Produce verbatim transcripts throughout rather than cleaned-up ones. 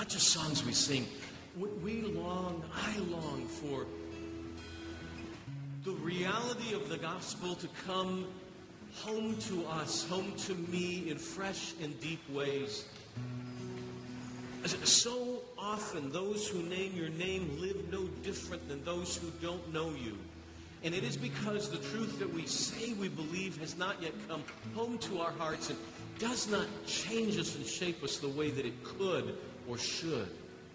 not just songs we sing. We long, I long for the reality of the gospel to come home to us, home to me in fresh and deep ways. So often, those who name your name live no different than those who don't know you. And it is because the truth that we say we believe has not yet come home to our hearts and does not change us and shape us the way that it could or should.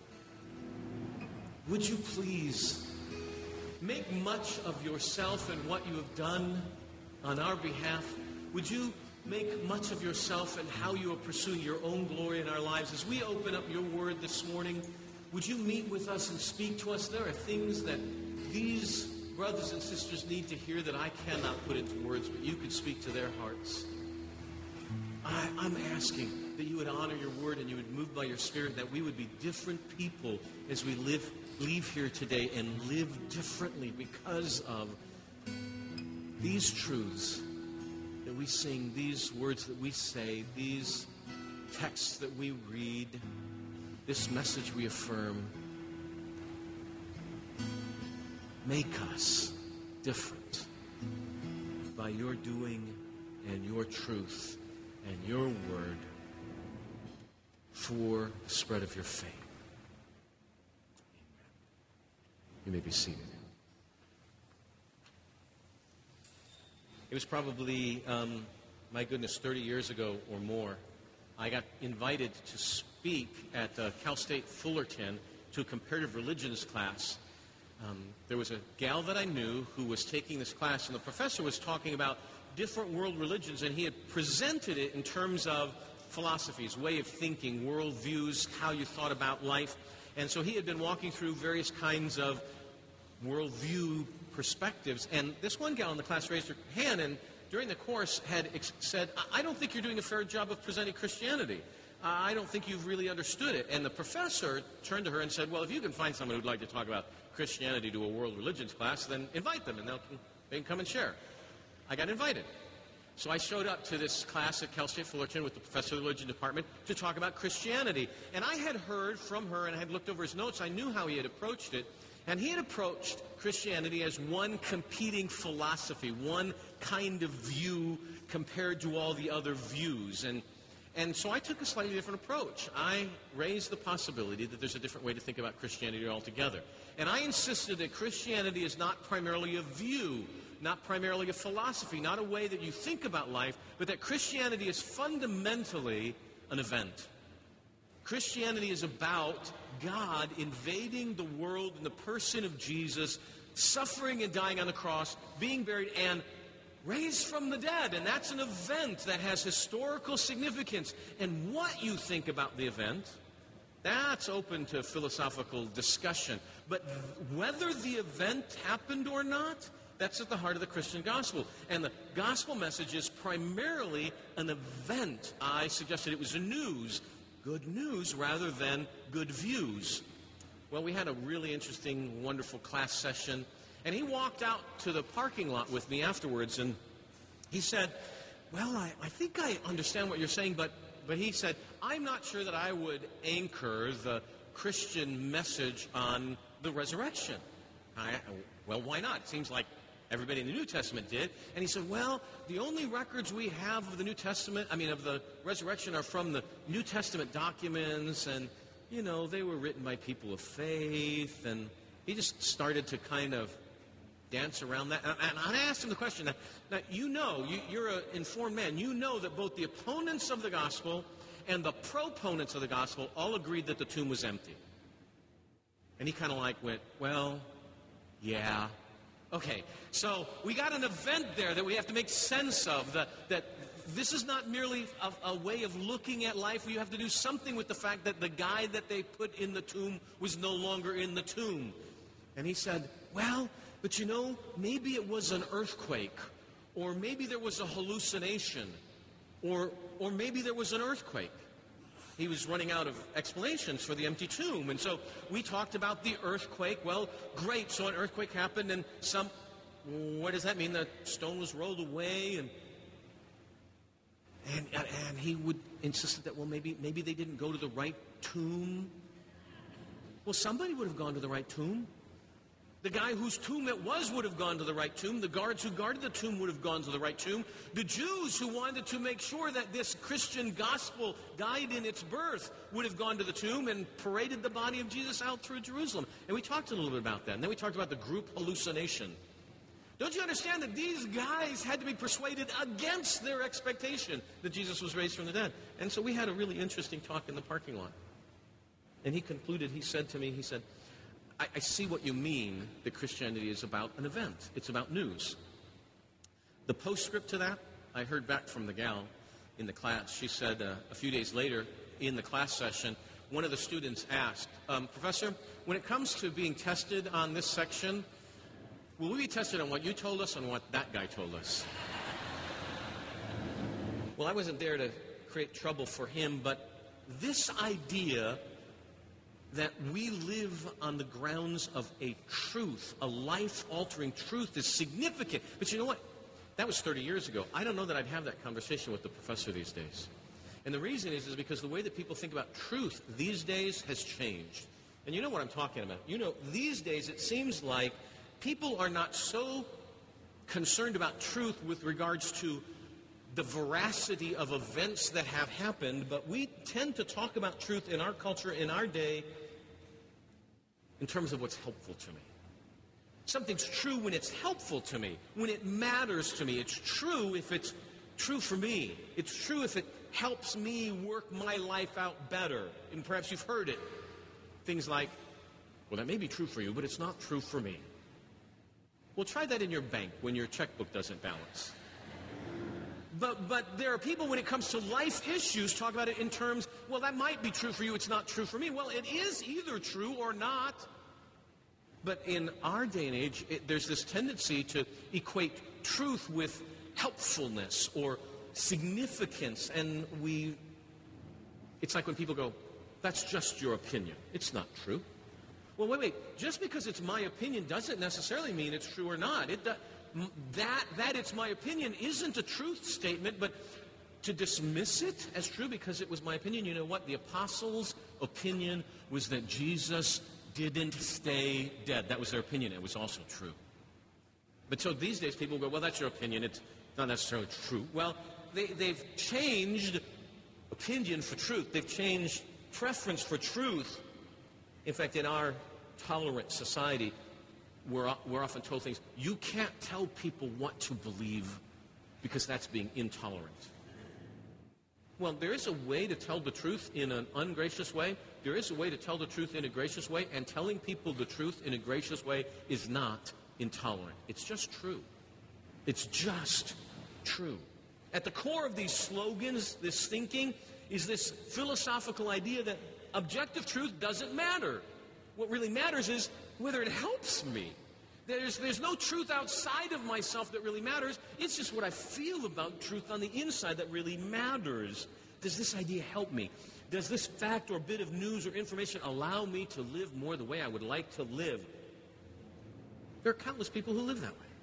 Would you please make much of yourself and what you have done on our behalf? Would you make much of yourself and how you are pursuing your own glory in our lives? As we open up your word this morning, would you meet with us and speak to us? There are things that these brothers and sisters need to hear that I cannot put into words, but you could speak to their hearts. I, I'm asking that you would honor your word and you would move by your spirit, that we would be different people as we live, leave here today and live differently because of these truths that we sing, these words that we say, these texts that we read, this message we affirm. Make us different by your doing and your truth and your word for the spread of your faith. Amen. You may be seated. It was probably, um, my goodness, thirty years ago or more, I got invited to speak at uh, Cal State Fullerton to a comparative religions class. Um, there was a gal that I knew who was taking this class, and the professor was talking about different world religions, and he had presented it in terms of philosophies, way of thinking, worldviews, how you thought about life. And so he had been walking through various kinds of worldview perspectives. And this one gal in the class raised her hand and during the course had ex- said, I don't think you're doing a fair job of presenting Christianity. Uh, I don't think you've really understood it. And the professor turned to her and said, well, if you can find someone who'd like to talk about Christianity to a world religions class, then invite them and they'll, they can come and share. I got invited. So I showed up to this class at Cal State Fullerton with the professor of the religion department to talk about Christianity. And I had heard from her and I had looked over his notes. I knew how he had approached it. And he had approached Christianity as one competing philosophy, one kind of view compared to all the other views. And and so I took a slightly different approach. I raised the possibility that there's a different way to think about Christianity altogether. And I insisted that Christianity is not primarily a view, not primarily a philosophy, not a way that you think about life, but that Christianity is fundamentally an event. Christianity is about God invading the world in the person of Jesus, suffering and dying on the cross, being buried, and raised from the dead. And that's an event that has historical significance. And what you think about the event, that's open to philosophical discussion. But whether the event happened or not, that's at the heart of the Christian gospel. And the gospel message is primarily an event. I suggested it was a news. Good news rather than good views. Well, we had a really interesting, wonderful class session. And he walked out to the parking lot with me afterwards, and he said, well, I, I think I understand what you're saying, but, but he said, I'm not sure that I would anchor the Christian message on the resurrection. I, well, why not? It seems like everybody in the New Testament did. And he said, well, the only records we have of the New Testament, I mean, of the resurrection are from the New Testament documents, and, you know, they were written by people of faith, and he just started to kind of dance around that. And I asked him the question, now, now you know, you, you're an informed man, you know that both the opponents of the gospel and the proponents of the gospel all agreed that the tomb was empty. And he kind of like went, well, yeah. Okay, so we got an event there that we have to make sense of, that, that this is not merely a, a way of looking at life. You have to do something with the fact that the guy that they put in the tomb was no longer in the tomb. And he said, well, but you know, maybe it was an earthquake, or maybe there was a hallucination, or, or maybe there was an earthquake. He was running out of explanations for the empty tomb. And so we talked about the earthquake. Well, great, so an earthquake happened, and some, what does that mean? The stone was rolled away, and and, and he would insist that, well, maybe, maybe they didn't go to the right tomb. Well, somebody would have gone to the right tomb. The guy whose tomb it was would have gone to the right tomb. The guards who guarded the tomb would have gone to the right tomb. The Jews who wanted to make sure that this Christian gospel died in its birth would have gone to the tomb and paraded the body of Jesus out through Jerusalem. And we talked a little bit about that. And then we talked about the group hallucination. Don't you understand that these guys had to be persuaded against their expectation that Jesus was raised from the dead? And so we had a really interesting talk in the parking lot. And he concluded, he said to me, he said, I, I see what you mean that Christianity is about an event. It's about news. The postscript to that, I heard back from the gal in the class. She said uh, a few days later in the class session, one of the students asked, um, Professor, when it comes to being tested on this section, will we be tested on what you told us and what that guy told us? Well, I wasn't there to create trouble for him, but this idea that we live on the grounds of a truth, a life-altering truth, is significant. But you know what? That was thirty years ago. I don't know that I'd have that conversation with the professor these days. And the reason is, is because the way that people think about truth these days has changed. And you know what I'm talking about. You know, these days it seems like people are not so concerned about truth with regards to the veracity of events that have happened, but we tend to talk about truth in our culture, in our day, in terms of what's helpful to me. Something's true when it's helpful to me, when it matters to me. It's true if it's true for me. It's true if it helps me work my life out better. And perhaps you've heard it. Things like, well, that may be true for you, but it's not true for me. Well, try that in your bank when your checkbook doesn't balance. But but there are people, when it comes to life issues, talk about it in terms, well, that might be true for you, it's not true for me. Well, it is either true or not. But in our day and age, it, there's this tendency to equate truth with helpfulness or significance. And we, it's like when people go, that's just your opinion. It's not true. Well, wait, wait. Just because it's my opinion doesn't necessarily mean it's true or not. It do, that, that it's my opinion isn't a truth statement, but to dismiss it as true because it was my opinion, you know what? The apostles' opinion was that Jesus didn't stay dead. That was their opinion. It was also true. But so these days people go, well, that's your opinion. It's not necessarily true. Well, they, they've changed opinion for truth. They've changed preference for truth. In fact, in our tolerant society, we're, we're often told things, you can't tell people what to believe because that's being intolerant. Well, there is a way to tell the truth in an ungracious way. There is a way to tell the truth in a gracious way, and telling people the truth in a gracious way is not intolerant. It's just true. It's just true. At the core of these slogans, this thinking, is this philosophical idea that objective truth doesn't matter. What really matters is whether it helps me. There's, there's no truth outside of myself that really matters. It's just what I feel about truth on the inside that really matters. Does this idea help me? Does this fact or bit of news or information allow me to live more the way I would like to live? There are countless people who live that way.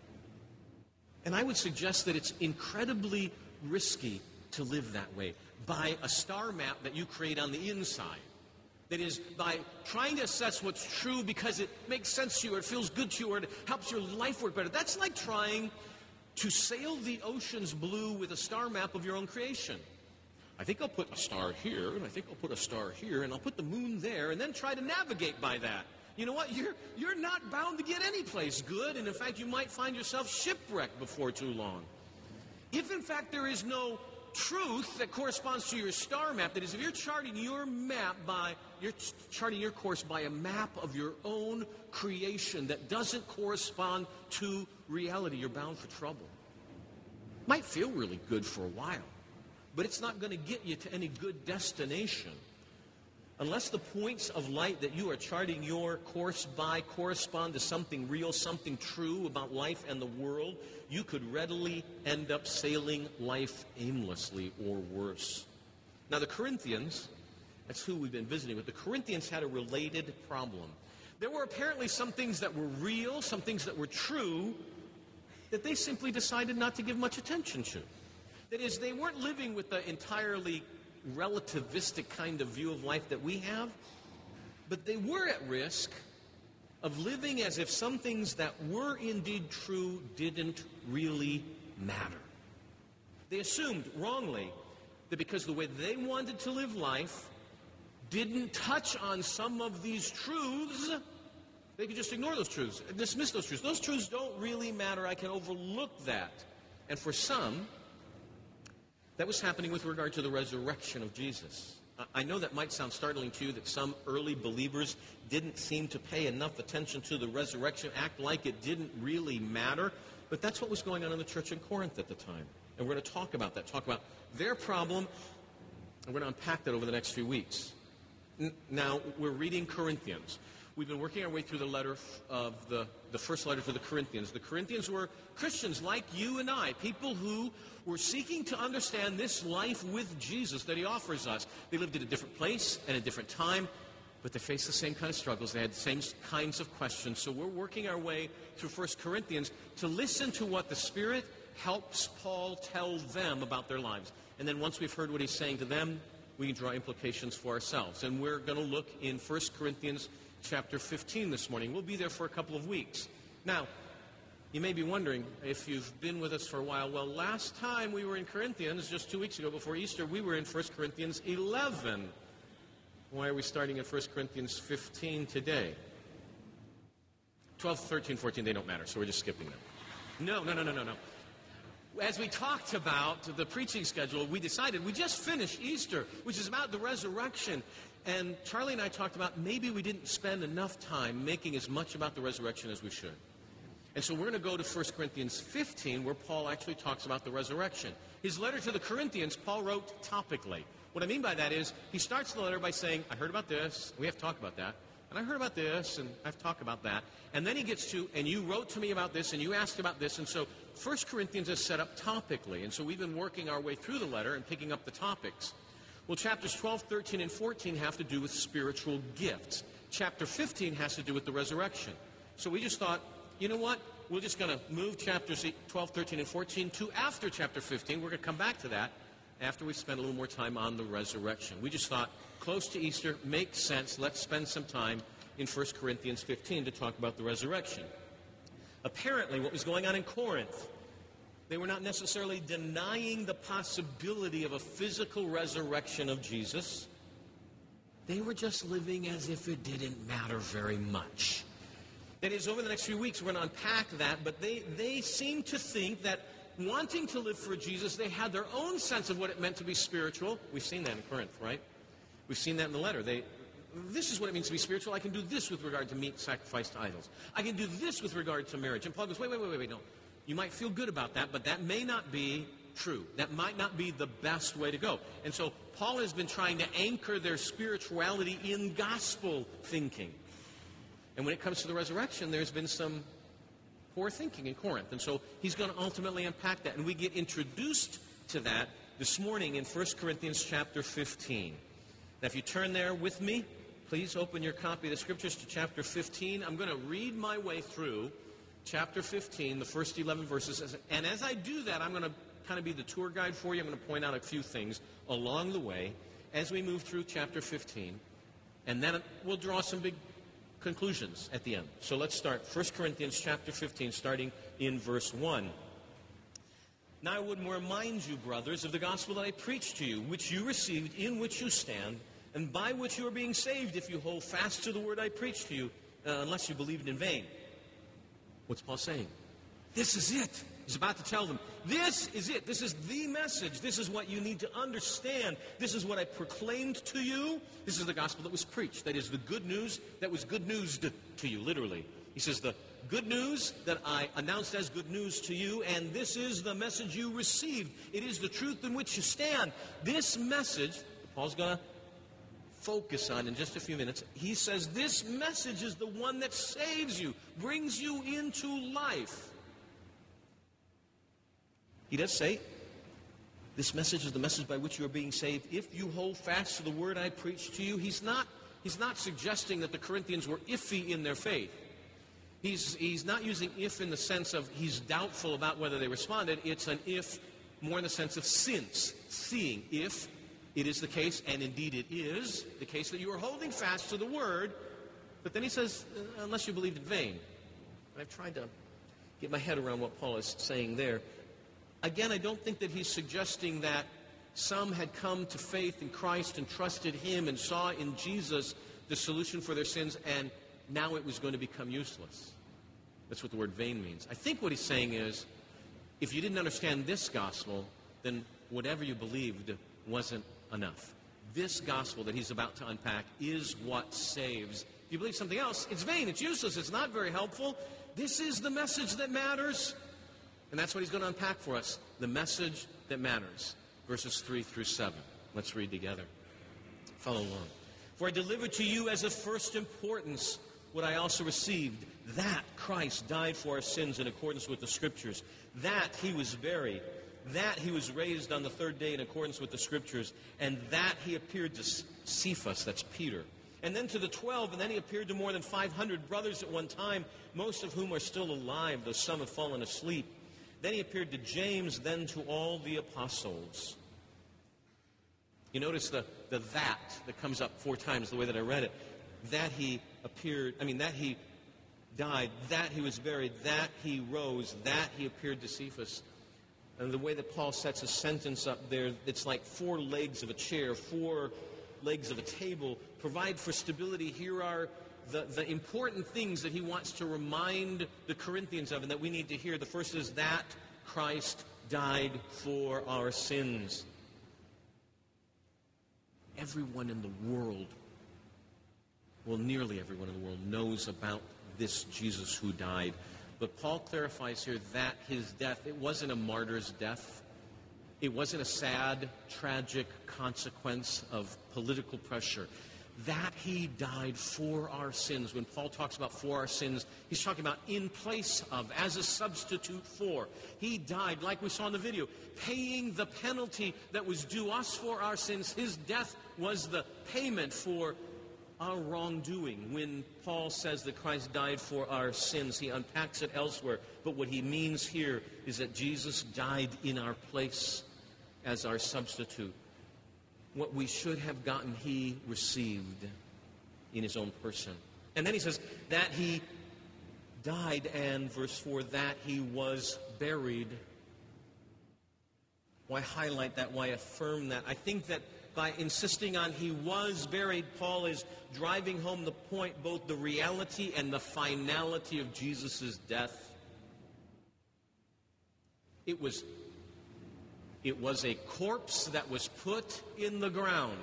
And I would suggest that it's incredibly risky to live that way by a star map that you create on the inside. That is, by trying to assess what's true because it makes sense to you or it feels good to you or it helps your life work better. That's like trying to sail the ocean's blue with a star map of your own creation. I think I'll put a star here, and I think I'll put a star here, and I'll put the moon there, and then try to navigate by that. You know what? You're, you're not bound to get any place good, and in fact, you might find yourself shipwrecked before too long. If in fact there is no truth that corresponds to your star map, that is, if you're charting your map by, you're ch- charting your course by a map of your own creation that doesn't correspond to reality, you're bound for trouble. Might feel really good for a while, but it's not going to get you to any good destination. Unless the points of light that you are charting your course by correspond to something real, something true about life and the world, you could readily end up sailing life aimlessly or worse. Now the Corinthians, that's who we've been visiting with, the Corinthians had a related problem. There were apparently some things that were real, some things that were true, that they simply decided not to give much attention to. That is, they weren't living with the entirely relativistic kind of view of life that we have. but they were at risk of living as if some things that were indeed true didn't really matter. They assumed wrongly that because the way they wanted to live life didn't touch on some of these truths, they could just ignore those truths, dismiss those truths. Those truths don't really matter. I can overlook that. And for some, that was happening with regard to the resurrection of Jesus. I know that might sound startling to you, that some early believers didn't seem to pay enough attention to the resurrection, act like it didn't really matter. But that's what was going on in the church in Corinth at the time. And we're going to talk about that, talk about their problem, and we're going to unpack that over the next few weeks. N- now, we're reading Corinthians. We've been working our way through the letter of the, the first letter to the Corinthians. The Corinthians were Christians like you and I, people who were seeking to understand this life with Jesus that he offers us. They lived at a different place and a different time, but they faced the same kind of struggles. They had the same kinds of questions. So we're working our way through First Corinthians to listen to what the Spirit helps Paul tell them about their lives. And then once we've heard what he's saying to them, we can draw implications for ourselves. And we're going to look in First Corinthians chapter fifteen this morning. We'll be there for a couple of weeks. Now, you may be wondering, if you've been with us for a while, well, last time we were in Corinthians, just two weeks ago before Easter, we were in First Corinthians eleven. Why are we starting in First Corinthians fifteen today? twelve, thirteen, fourteen, they don't matter, so we're just skipping them. No, no, no, no, no, no. As we talked about the preaching schedule, we decided we just finished Easter, which is about the resurrection. And Charlie and I talked about maybe we didn't spend enough time making as much about the resurrection as we should. And so we're going to go to First Corinthians fifteen, where Paul actually talks about the resurrection. His letter to the Corinthians, Paul wrote topically. What I mean by that is, he starts the letter by saying, I heard about this, we have to talk about that, and I heard about this, and I have to talk about that. And then he gets to, and you wrote to me about this, and you asked about this, and so First Corinthians is set up topically. And so we've been working our way through the letter and picking up the topics. Well, chapters twelve, thirteen, and fourteen have to do with spiritual gifts. Chapter fifteen has to do with the resurrection. So we just thought, you know what? We're just going to move chapters twelve, thirteen, and fourteen to after chapter fifteen. We're going to come back to that after we spend a little more time on the resurrection. We just thought, close to Easter, makes sense. Let's spend some time in First Corinthians fifteen to talk about the resurrection. Apparently, what was going on in Corinth, they were not necessarily denying the possibility of a physical resurrection of Jesus. They were just living as if it didn't matter very much. That is, over the next few weeks, we're going to unpack that, but they, they seem to think that wanting to live for Jesus, they had their own sense of what it meant to be spiritual. We've seen that in Corinth, right? We've seen that in the letter. They, this is what it means to be spiritual. I can do this with regard to meat sacrificed to idols. I can do this with regard to marriage. And Paul goes, wait, wait, wait, wait, wait, no. You might feel good about that, but that may not be true. That might not be the best way to go. And so Paul has been trying to anchor their spirituality in gospel thinking. And when it comes to the resurrection, there's been some poor thinking in Corinth. And so he's going to ultimately unpack that. And we get introduced to that this morning in First Corinthians chapter fifteen. Now, if you turn there with me, please open your copy of the Scriptures to chapter fifteen. I'm going to read my way through chapter fifteen, the first eleven verses. And as I do that, I'm going to kind of be the tour guide for you. I'm going to point out a few things along the way as we move through chapter fifteen. And then we'll draw some big conclusions at the end. So let's start. First Corinthians chapter fifteen, starting in verse one. Now I would remind you, brothers, of the gospel that I preached to you, which you received, in which you stand, and by which you are being saved, if you hold fast to the word I preached to you, uh, unless you believed in vain. What's Paul saying? This is it. He's about to tell them, this is it. This is the message. This is what you need to understand. This is what I proclaimed to you. This is the gospel that was preached. That is the good news that was good news to you, literally. He says, the good news that I announced as good news to you, and this is the message you received. It is the truth in which you stand. This message, Paul's going to focus on in just a few minutes. He says this message is the one that saves you, brings you into life. He does say, this message is the message by which you are being saved if you hold fast to the word I preached to you. He's not, he's not suggesting that the Corinthians were iffy in their faith. He's, he's not using if in the sense of he's doubtful about whether they responded. It's an if more in the sense of since, seeing. If It is the case, and indeed it is, the case that you are holding fast to the word. But then he says, uh, unless you believed in vain. And I've tried to get my head around what Paul is saying there. Again, I don't think that he's suggesting that some had come to faith in Christ and trusted him and saw in Jesus the solution for their sins, and now it was going to become useless. That's what the word vain means. I think what he's saying is, if you didn't understand this gospel, then whatever you believed wasn't enough. This gospel that he's about to unpack is what saves. If you believe something else, it's vain, it's useless, it's not very helpful. This is the message that matters. And that's what he's going to unpack for us, the message that matters. Verses three through seven. Let's read together. Follow along. For I delivered to you as of first importance what I also received, that Christ died for our sins in accordance with the Scriptures, that he was buried, that he was raised on the third day in accordance with the Scriptures, and that he appeared to Cephas, that's Peter, and then to the twelve, and then he appeared to more than five hundred brothers at one time, most of whom are still alive, though some have fallen asleep. Then he appeared to James, then to all the apostles. You notice the, the that that comes up four times, the way that I read it. That he appeared, I mean, that he died, that he was buried, that he rose, that he appeared to Cephas. And the way that Paul sets a sentence up there, it's like four legs of a chair, four legs of a table. Provide for stability. Here are the, the important things that he wants to remind the Corinthians of and that we need to hear. The first is that Christ died for our sins. Everyone in the world, well, nearly everyone in the world knows about this Jesus who died. But Paul clarifies here that his death, it wasn't a martyr's death. It wasn't a sad, tragic consequence of political pressure. That he died for our sins. When Paul talks about for our sins, he's talking about in place of, as a substitute for. He died, like we saw in the video, paying the penalty that was due us for our sins. His death was the payment for our wrongdoing. When Paul says that Christ died for our sins, he unpacks it elsewhere. But what he means here is that Jesus died in our place as our substitute. What we should have gotten, he received in his own person. And then he says that he died, and verse four, that he was buried. Why highlight that? Why affirm that? I think that by insisting on he was buried, Paul is driving home the point, both the reality and the finality of Jesus' death. It was It was a corpse that was put in the ground.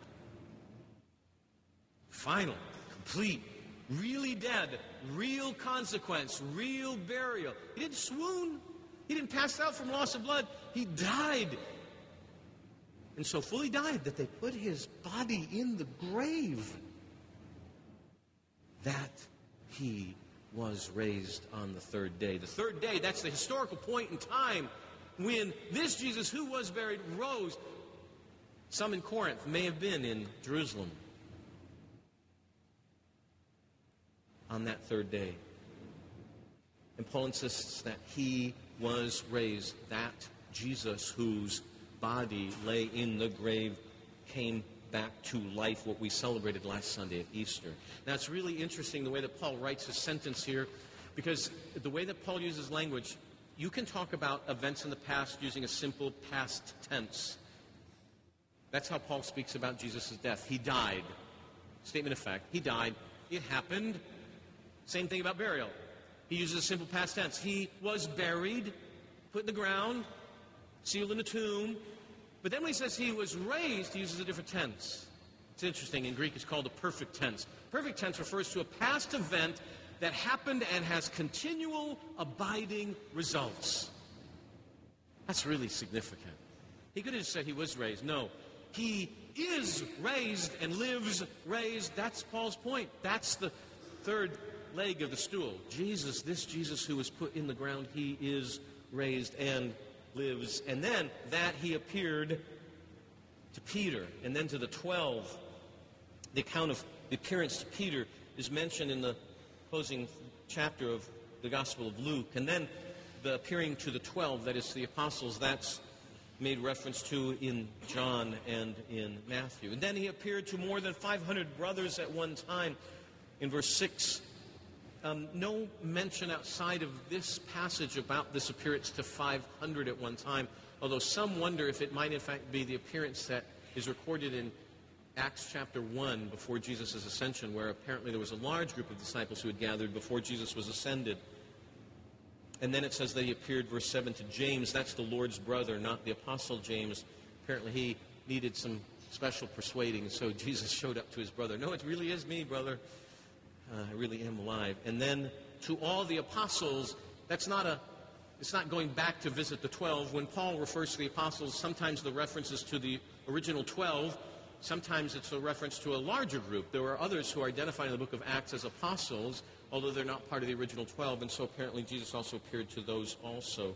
Final, complete, really dead, real consequence, real burial. He didn't swoon. He didn't pass out from loss of blood. He died. And so fully died that they put his body in the grave. That he was raised on the third day. The third day, that's the historical point in time when this Jesus who was buried rose. Some in Corinth may have been in Jerusalem on that third day. And Paul insists that he was raised. That Jesus whose body lay in the grave came back to life, what we celebrated last Sunday at Easter. Now it's really interesting the way that Paul writes his sentence here, because the way that Paul uses language, you can talk about events in the past using a simple past tense. That's how Paul speaks about Jesus' death. He died. Statement of fact. He died. It happened. Same thing about burial. He uses a simple past tense. He was buried, put in the ground, sealed in a tomb. But then when he says he was raised, he uses a different tense. It's interesting. In Greek, it's called a perfect tense. Perfect tense refers to a past event that happened and has continual, abiding results. That's really significant. He could have just said he was raised. No, he is raised and lives raised. That's Paul's point. That's the third leg of the stool. Jesus, this Jesus who was put in the ground, he is raised and lives. And then that he appeared to Peter and then to the twelve. The account of the appearance to Peter is mentioned in the closing chapter of the Gospel of Luke. And then the appearing to the twelve, that is to the apostles, that's made reference to in John and in Matthew. And then he appeared to more than five hundred brothers at one time. In verse six, um, no mention outside of this passage about this appearance to five hundred at one time, although some wonder if it might in fact be the appearance that is recorded in Acts chapter one before Jesus' ascension, where apparently there was a large group of disciples who had gathered before Jesus was ascended. And then it says that he appeared, verse seven, to James. That's the Lord's brother, not the Apostle James. Apparently he needed some special persuading, so Jesus showed up to his brother. No, it really is me, brother. Uh, I really am alive. And then to all the apostles, that's not a, it's not going back to visit the twelve. When Paul refers to the apostles, sometimes the reference is to the original twelve. Sometimes it's a reference to a larger group. There are others who are identified in the book of Acts as apostles, although they're not part of the original twelve, and so apparently Jesus also appeared to those also.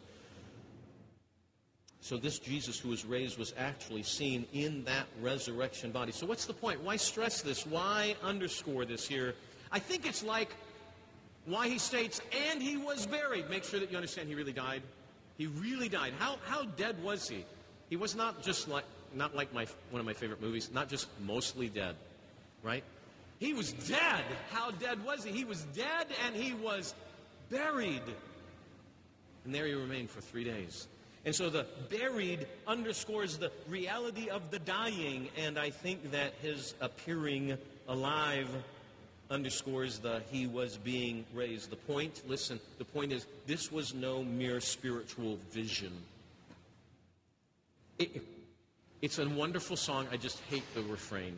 So this Jesus who was raised was actually seen in that resurrection body. So what's the point? Why stress this? Why underscore this here? I think it's like why he states, and he was buried. Make sure that you understand he really died. He really died. How, how dead was he? He was not just like, not like my one of my favorite movies, not just mostly dead, right? He was dead. How dead was he? He was dead and he was buried. And there he remained for three days. And so the buried underscores the reality of the dying, and I think that his appearing alive underscores the he was being raised. The point, listen, the point is this was no mere spiritual vision. It, it's a wonderful song. I just hate the refrain.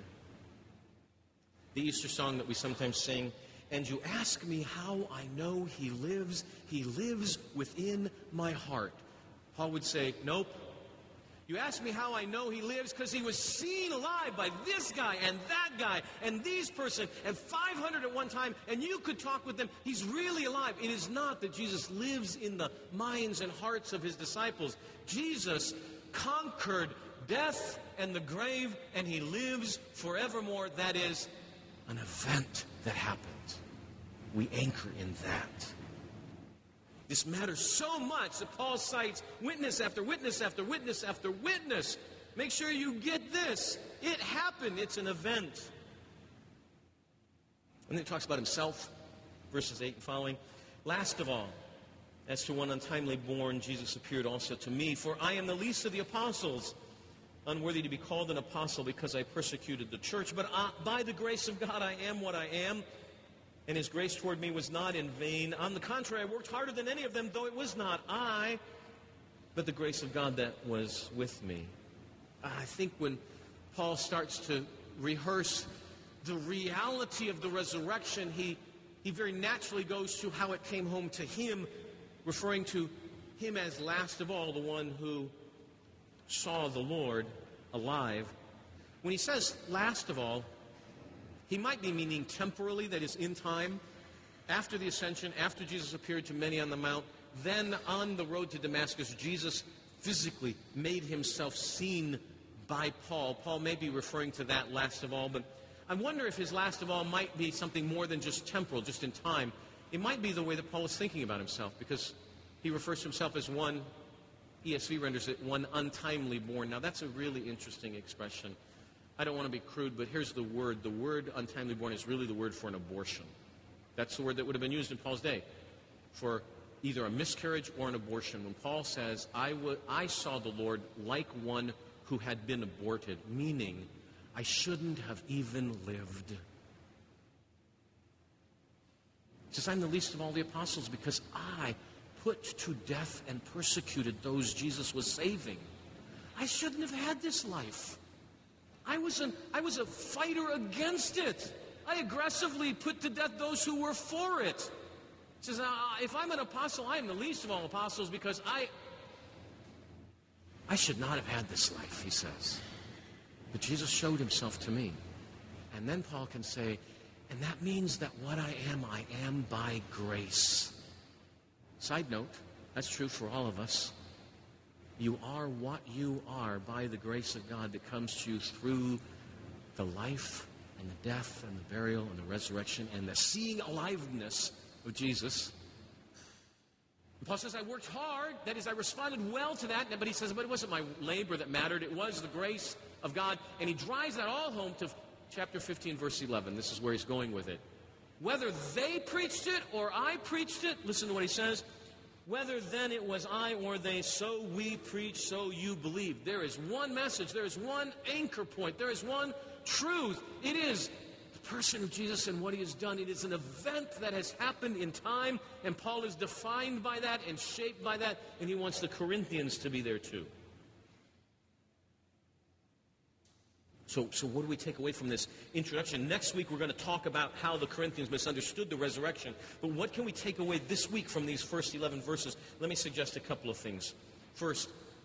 The Easter song that we sometimes sing, and you ask me how I know he lives. He lives within my heart. Paul would say, nope. You ask me how I know he lives because he was seen alive by this guy and that guy and these person and five hundred at one time, and you could talk with them. He's really alive. It is not that Jesus lives in the minds and hearts of his disciples. Jesus conquered death and the grave, and he lives forevermore. That is an event that happened. We anchor in that. This matters so much that Paul cites witness after witness after witness after witness. Make sure you get this. It happened. It's an event. And then he talks about himself, verses eight and following. Last of all, as to one untimely born, Jesus appeared also to me, for I am the least of the apostles, unworthy to be called an apostle because I persecuted the church. But I, by the grace of God, I am what I am. And his grace toward me was not in vain. On the contrary, I worked harder than any of them, though it was not I, but the grace of God that was with me. I think when Paul starts to rehearse the reality of the resurrection, he, he very naturally goes to how it came home to him, referring to him as last of all, the one who saw the Lord alive. When he says last of all, he might be meaning temporally, that is in time, after the ascension, after Jesus appeared to many on the mount. Then on the road to Damascus, Jesus physically made himself seen by Paul. Paul may be referring to that last of all, but I wonder if his last of all might be something more than just temporal, just in time. It might be the way that Paul is thinking about himself, because he refers to himself as one, E S V renders it, one untimely born. Now that's a really interesting expression. I don't want to be crude, but here's the word. The word untimely born is really the word for an abortion. That's the word that would have been used in Paul's day for either a miscarriage or an abortion. When Paul says, I, w- I saw the Lord like one who had been aborted, meaning I shouldn't have even lived. He says, I'm the least of all the apostles because I put to death and persecuted those Jesus was saving. I shouldn't have had this life. I was, an, I was a fighter against it. I aggressively put to death those who were for it. He says, uh, if I'm an apostle, I am the least of all apostles because I, I should not have had this life, he says. But Jesus showed himself to me. And then Paul can say, and that means that what I am, I am by grace. Side note, that's true for all of us. You are what you are by the grace of God that comes to you through the life and the death and the burial and the resurrection and the seeing aliveness of Jesus. Paul says, I worked hard. That is, I responded well to that. But he says, but it wasn't my labor that mattered. It was the grace of God. And he drives that all home to chapter fifteen, verse eleven. This is where he's going with it. Whether they preached it or I preached it, listen to what he says. Whether then it was I or they, so we preach, so you believe. There is one message. There is one anchor point. There is one truth. It is the person of Jesus and what he has done. It is an event that has happened in time, and Paul is defined by that and shaped by that, and he wants the Corinthians to be there too. So, so what do we take away from this introduction? Next week we're going to talk about how the Corinthians misunderstood the resurrection. But what can we take away this week from these first eleven verses? Let me suggest a couple of things. First,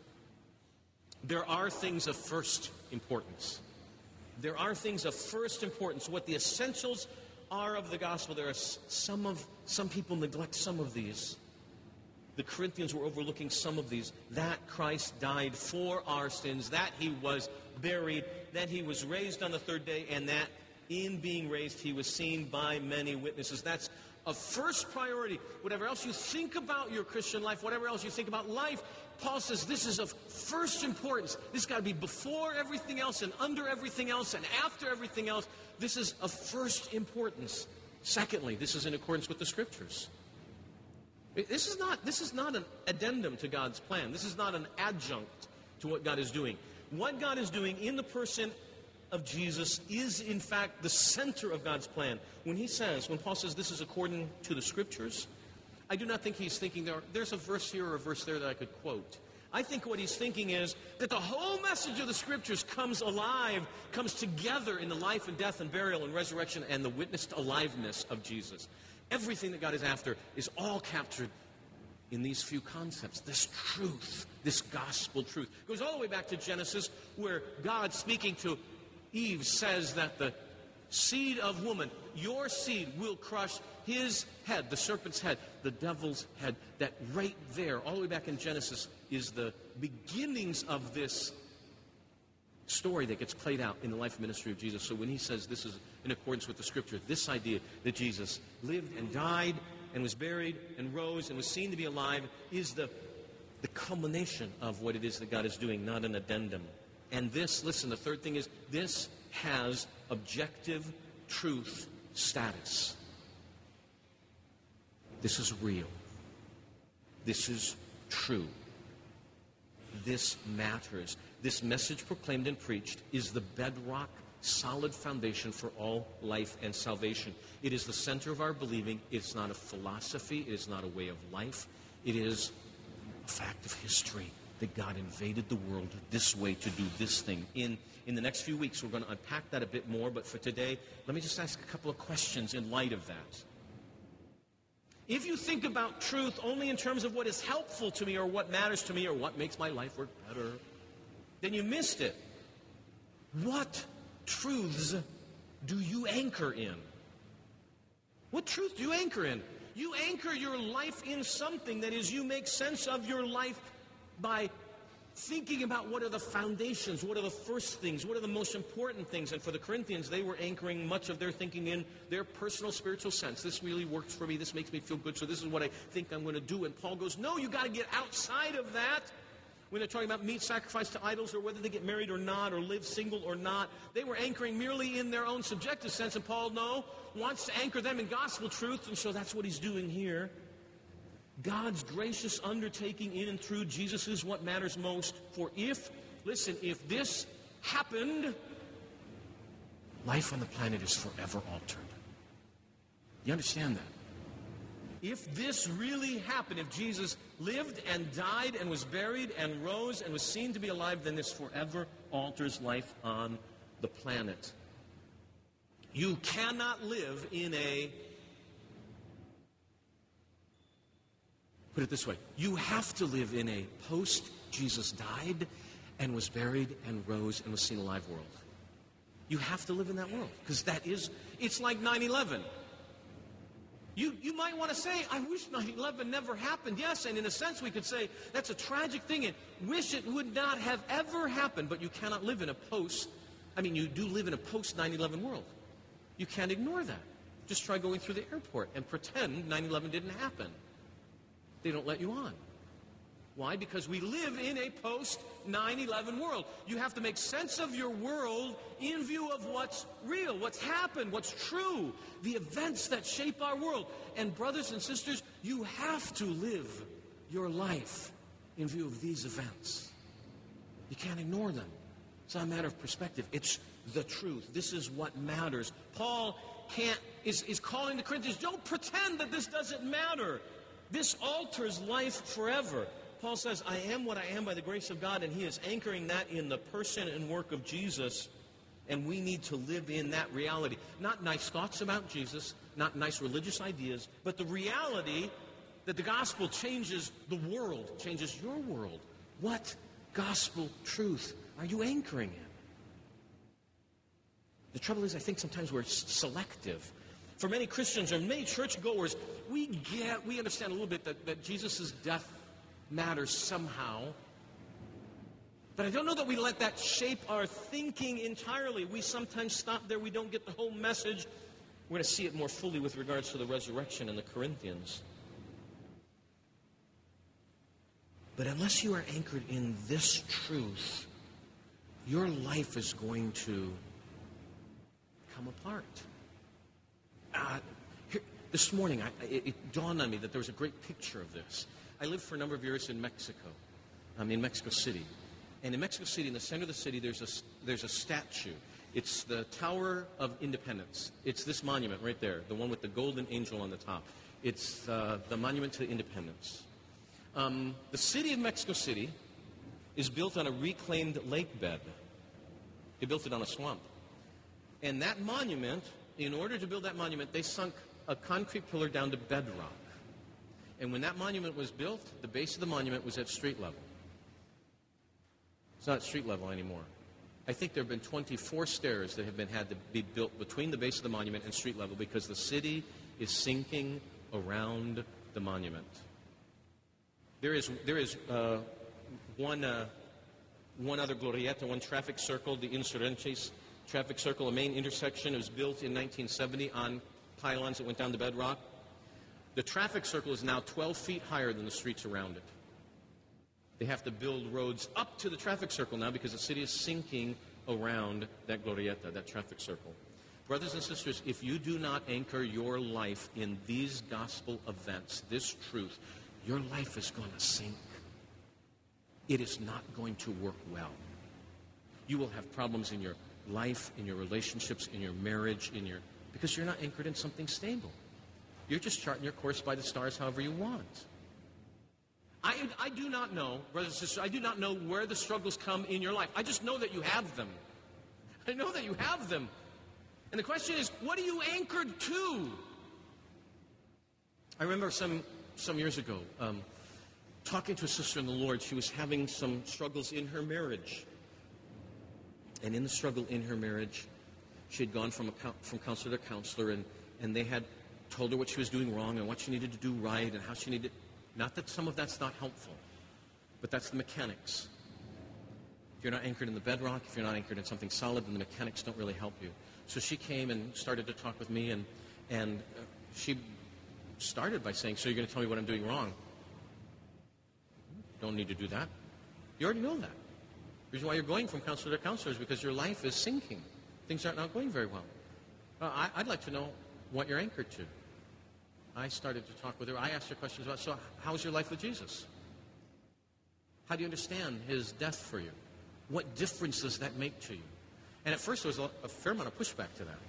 there are things of first importance. There are things of first importance. What the essentials are of the gospel, there are some of some people neglect some of these. The Corinthians were overlooking some of these. That Christ died for our sins, that he was buried, that he was raised on the third day, and that in being raised he was seen by many witnesses. That's a first priority. Whatever else you think about your Christian life, whatever else you think about life, Paul says this is of first importance. This has got to be before everything else and under everything else and after everything else. This is of first importance. Secondly, this is in accordance with the Scriptures. This is not, this is not an addendum to God's plan. This is not an adjunct to what God is doing. What God is doing in the person of Jesus is, in fact, the center of God's plan. When he says, when Paul says this is according to the Scriptures, I do not think he's thinking there, there's a verse here or a verse there that I could quote. I think what he's thinking is that the whole message of the Scriptures comes alive, comes together in the life and death and burial and resurrection and the witnessed aliveness of Jesus. Everything that God is after is all captured in these few concepts. This truth, this gospel truth. It goes all the way back to Genesis, where God, speaking to Eve, says that the seed of woman, your seed, will crush his head, the serpent's head, the devil's head. That right there, all the way back in Genesis, is the beginnings of this story that gets played out in the life and ministry of Jesus. So when he says this is in accordance with the Scripture, this idea that Jesus lived and died and was buried and rose and was seen to be alive is the, the culmination of what it is that God is doing, not an addendum. And this, listen, the third thing is this has objective truth status. This is real. This is true. This matters. This message proclaimed and preached is the bedrock, solid foundation for all life and salvation. It is the center of our believing. It's not a philosophy. It is not a way of life. It is a fact of history that God invaded the world this way to do this thing. In, in the next few weeks, we're going to unpack that a bit more. But for today, let me just ask a couple of questions in light of that. If you think about truth only in terms of what is helpful to me or what matters to me or what makes my life work better, then you missed it. What truths do you anchor in? What truth do you anchor in? You anchor your life in something. That is, you make sense of your life by thinking about what are the foundations, what are the first things, what are the most important things. And for the Corinthians, they were anchoring much of their thinking in their personal spiritual sense. This really works for me. This makes me feel good. So this is what I think I'm going to do. And Paul goes, no, you got to get outside of that. When they're talking about meat sacrificed to idols or whether they get married or not or live single or not, they were anchoring merely in their own subjective sense. And Paul, no, wants to anchor them in gospel truth. And so that's what he's doing here. God's gracious undertaking in and through Jesus is what matters most. For if, listen, if this happened, life on the planet is forever altered. You understand that? If this really happened, if Jesus lived and died and was buried and rose and was seen to be alive, then this forever alters life on the planet. You cannot live in a... Put it this way. You have to live in a post-Jesus died and was buried and rose and was seen alive world. You have to live in that world. Because that is, it's like nine eleven. You, you might want to say, I wish nine eleven never happened. Yes, and in a sense we could say that's a tragic thing and wish it would not have ever happened. But you cannot live in a post, I mean, you do live in a post nine eleven world. You can't ignore that. Just try going through the airport and pretend nine eleven didn't happen. they don't let you on. Why? Because we live in a post nine eleven world. You have to make sense of your world in view of what's real, what's happened, what's true, the events that shape our world. And brothers and sisters, you have to live your life in view of these events. You can't ignore them. It's not a matter of perspective. It's the truth. This is what matters. Paul can't is, is calling the Corinthians, don't pretend that this doesn't matter. This alters life forever. Paul says, I am what I am by the grace of God, and he is anchoring that in the person and work of Jesus, and we need to live in that reality. Not nice thoughts about Jesus, not nice religious ideas, but the reality that the gospel changes the world, changes your world. What gospel truth are you anchoring in? The trouble is, I think sometimes we're selective. For many Christians or many churchgoers, we get, we understand a little bit that, that Jesus' death matters somehow. But I don't know that we let that shape our thinking entirely. We sometimes stop there. We don't get the whole message. We're going to see it more fully with regards to the resurrection in the Corinthians. But unless you are anchored in this truth, your life is going to come apart. Uh, here, this morning, I, it, it dawned on me that there was a great picture of this. I lived for a number of years in Mexico, um, in Mexico City. And in Mexico City, in the center of the city, there's a, there's a statue. It's the Tower of Independence. It's this monument right there, the one with the golden angel on the top. It's uh, the monument to independence. Um, the city of Mexico City is built on a reclaimed lake bed. They built it on a swamp. And that monument, in order to build that monument, they sunk a concrete pillar down to bedrock. And when that monument was built, the base of the monument was at street level. It's not at street level anymore. I think there have been twenty-four stairs that have been had to be built between the base of the monument and street level because the city is sinking around the monument. There is there is uh, one uh, one other glorieta, one traffic circle, the Insurgentes traffic circle, a main intersection. It was built in nineteen seventy on pylons that went down to bedrock. The traffic circle is now twelve feet higher than the streets around it. They have to build roads up to the traffic circle now because the city is sinking around that glorieta, that traffic circle. Brothers and sisters, if you do not anchor your life in these gospel events, this truth, your life is going to sink. It is not going to work well. You will have problems in your life, in your relationships, in your marriage, in your because you're not anchored in something stable. You're just charting your course by the stars however you want. I, I do not know, brothers and sisters, I do not know where the struggles come in your life. I just know that you have them. I know that you have them. And the question is, what are you anchored to? I remember some, some years ago um, talking to a sister in the Lord. She was having some struggles in her marriage. And in the struggle in her marriage, she had gone from, a, from counselor to counselor, and, and they had told her what she was doing wrong and what she needed to do right and how she needed... Not that some of that's not helpful, but that's the mechanics. If you're not anchored in the bedrock, if you're not anchored in something solid, then the mechanics don't really help you. So she came and started to talk with me, and, and uh, she started by saying, so you're going to tell me what I'm doing wrong? Don't need to do that. You already know that. The reason why you're going from counselor to counselor is because your life is sinking. Things aren't not going very well. Uh, I, I'd like to know what you're anchored to. I started to talk with her. I asked her questions about, so how's your life with Jesus? How do you understand his death for you? What difference does that make to you? And at first there was a, a fair amount of pushback to that.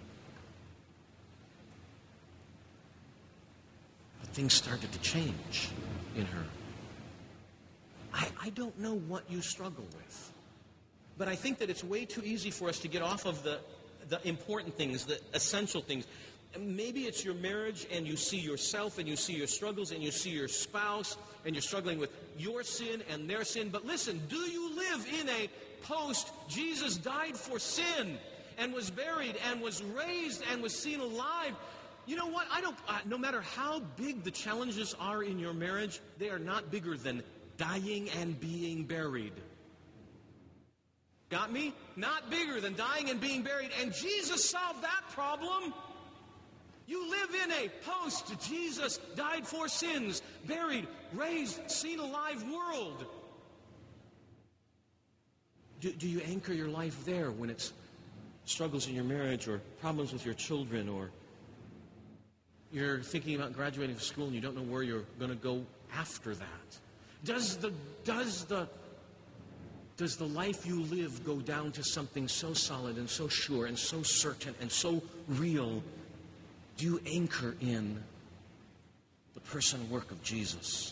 But things started to change in her. I, I don't know what you struggle with. But I think that it's way too easy for us to get off of the, the important things, the essential things. Maybe it's your marriage and you see yourself and you see your struggles and you see your spouse and you're struggling with your sin and their sin. But listen, do you live in a post Jesus died for sin and was buried and was raised and was seen alive? You know what? I don't, uh, no matter how big the challenges are in your marriage, they are not bigger than dying and being buried. Got me? Not bigger than dying and being buried. And Jesus solved that problem. You live in a post-Jesus died for sins, buried, raised, seen alive world. Do, do you anchor your life there when it's struggles in your marriage or problems with your children, or you're thinking about graduating from school and you don't know where you're going to go after that? Does the does the does the life you live go down to something so solid and so sure and so certain and so real? Do you anchor in the person and work of Jesus?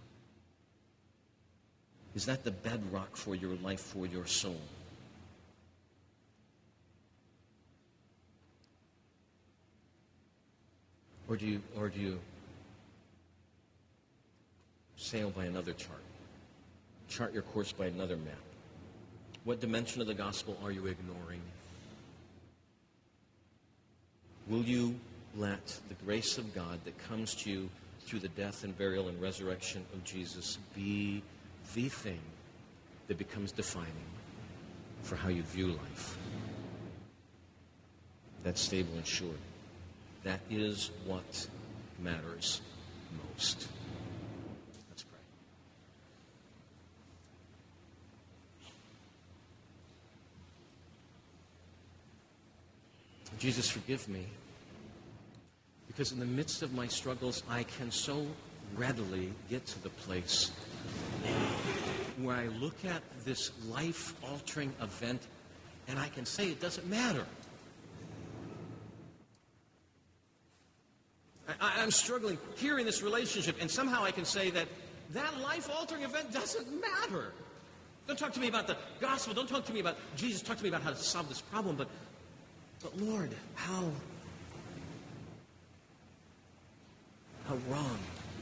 Is that the bedrock for your life, for your soul? Or do you, or do you sail by another chart? Chart your course by another map? What dimension of the gospel are you ignoring? Will you let the grace of God that comes to you through the death and burial and resurrection of Jesus be the thing that becomes defining for how you view life? That's stable and sure. That is what matters most. Let's pray. Jesus, forgive me, because in the midst of my struggles, I can so readily get to the place where I look at this life-altering event and I can say it doesn't matter. I, I'm struggling here in this relationship, and somehow I can say that that life-altering event doesn't matter. Don't talk to me about the gospel. Don't talk to me about Jesus. Talk to me about how to solve this problem. But, but Lord, how, how wrong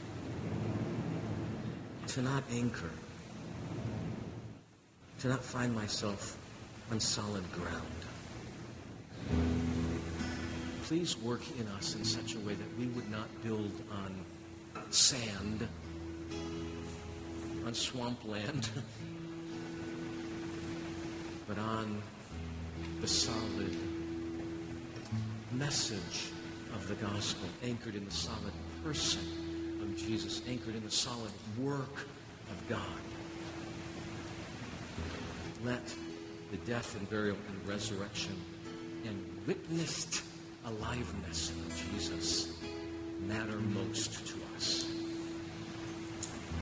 to not anchor, to not find myself on solid ground. Please work in us in such a way that we would not build on sand, on swampland, but on the solid message of the gospel, anchored in the solid person of Jesus, anchored in the solid work of God. Let the death and burial and resurrection and witnessed aliveness of Jesus matter most to us.